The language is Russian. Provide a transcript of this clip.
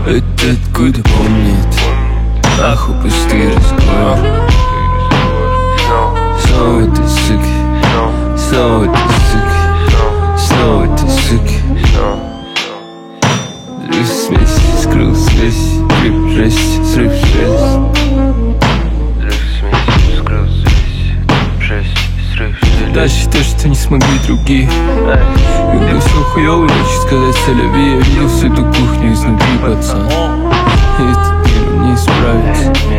Это откуда помнит? Нахуй пустые разговоры. Снова ты суки, снова ты суки, снова ты суки. Взрыв смесь, скрыл связь, гриб жесть, взрыв жесть. Дальше то, что не смогли другие. Когда все хуёво, хочет сказать соляви. Я видел всю эту кухню изнутри, пацан. И этот мир не исправится.